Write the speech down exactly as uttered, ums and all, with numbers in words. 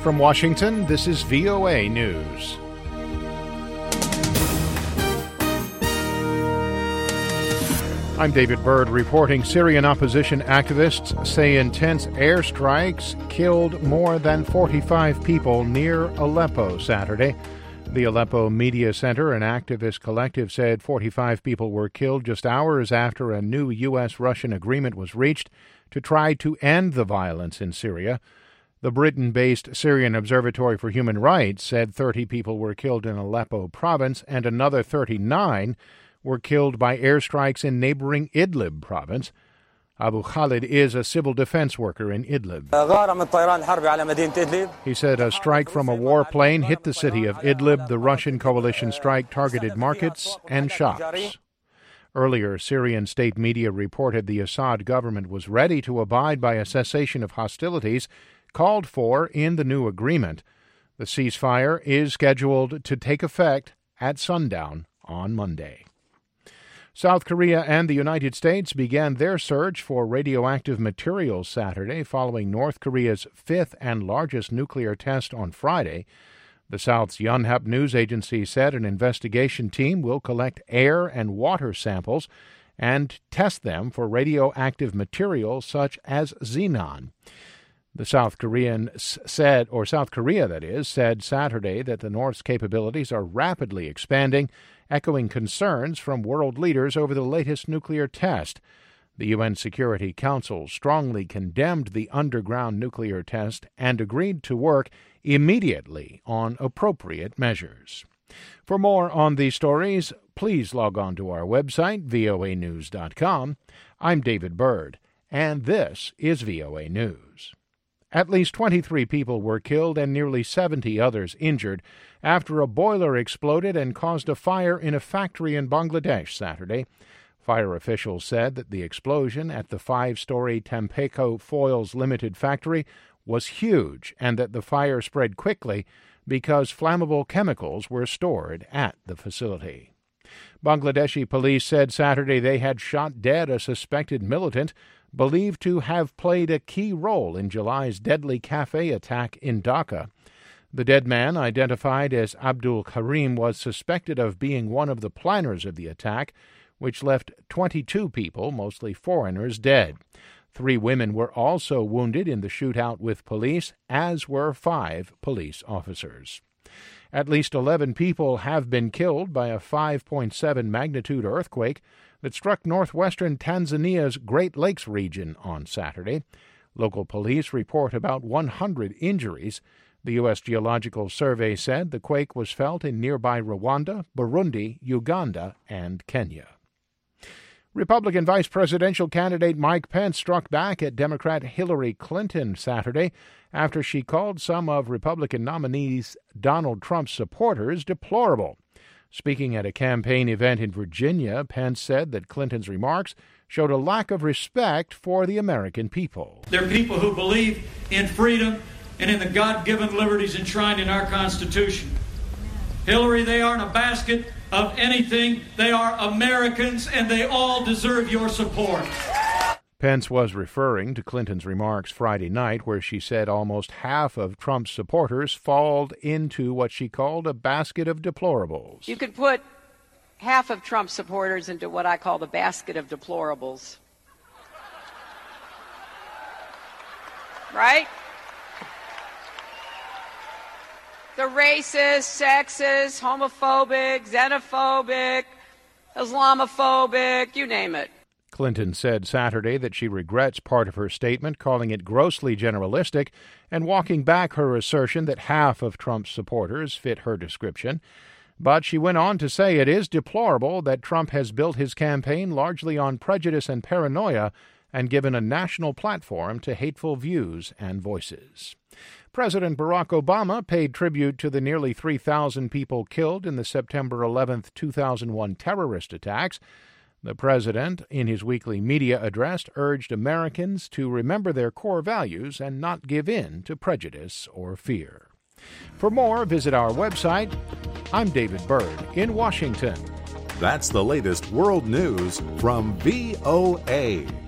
From Washington, this is V O A News. I'm David Byrd reporting. Syrian opposition activists say intense airstrikes killed more than forty-five people near Aleppo Saturday. The Aleppo Media Center, an activist collective, said forty-five people were killed just hours after a new U S Russian agreement was reached to try to end the violence in Syria. The Britain-based Syrian Observatory for Human Rights said thirty people were killed in Aleppo province and another thirty-nine were killed by airstrikes in neighboring Idlib province. Abu Khalid is a civil defense worker in Idlib. He said a strike from a warplane hit the city of Idlib. The Russian coalition strike targeted markets and shops. Earlier, Syrian state media reported the Assad government was ready to abide by a cessation of hostilities called for in the new agreement. The ceasefire is scheduled to take effect at sundown on Monday. South Korea and the United States began their search for radioactive materials Saturday following North Korea's fifth and largest nuclear test on Friday. The South's Yonhap news agency said an investigation team will collect air and water samples and test them for radioactive materials such as xenon. The South Korean said, or South Korea that is, said Saturday that the North's capabilities are rapidly expanding, echoing concerns from world leaders over the latest nuclear test. The U N Security Council strongly condemned the underground nuclear test and agreed to work immediately on appropriate measures. For more on these stories, please log on to our website, V O A news dot com. I'm David Byrd, and this is V O A News. At least twenty-three people were killed and nearly seventy others injured after a boiler exploded and caused a fire in a factory in Bangladesh Saturday. Fire officials said that the explosion at the five-story Tampico Foils Limited factory was huge and that the fire spread quickly because flammable chemicals were stored at the facility. Bangladeshi police said Saturday they had shot dead a suspected militant believed to have played a key role in July's deadly cafe attack in Dhaka. The dead man, identified as Abdul Karim, was suspected of being one of the planners of the attack, which left twenty-two people, mostly foreigners, dead. Three women were also wounded in the shootout with police, as were five police officers. At least eleven people have been killed by a five point seven magnitude earthquake that struck northwestern Tanzania's Great Lakes region on Saturday. Local police report about one hundred injuries. The U S Geological Survey said the quake was felt in nearby Rwanda, Burundi, Uganda, and Kenya. Republican vice presidential candidate Mike Pence struck back at Democrat Hillary Clinton Saturday after she called some of Republican nominee Donald Trump's supporters deplorable. Speaking at a campaign event in Virginia, Pence said that Clinton's remarks showed a lack of respect for the American people. They're people who believe in freedom and in the God-given liberties enshrined in our Constitution. Hillary, they aren't a basket of anything. They are Americans, and they all deserve your support. Pence was referring to Clinton's remarks Friday night, where she said almost half of Trump's supporters fall into what she called a basket of deplorables. You could put half of Trump's supporters into what I call the basket of deplorables. Right? The racist, sexist, homophobic, xenophobic, Islamophobic, you name it. Clinton said Saturday that she regrets part of her statement, calling it grossly generalistic, and walking back her assertion that half of Trump's supporters fit her description. But she went on to say it is deplorable that Trump has built his campaign largely on prejudice and paranoia and given a national platform to hateful views and voices. President Barack Obama paid tribute to the nearly three thousand people killed in the September eleventh, two thousand one terrorist attacks. The president, in his weekly media address, urged Americans to remember their core values and not give in to prejudice or fear. For more, visit our website. I'm David Byrd in Washington. That's the latest world news from V O A.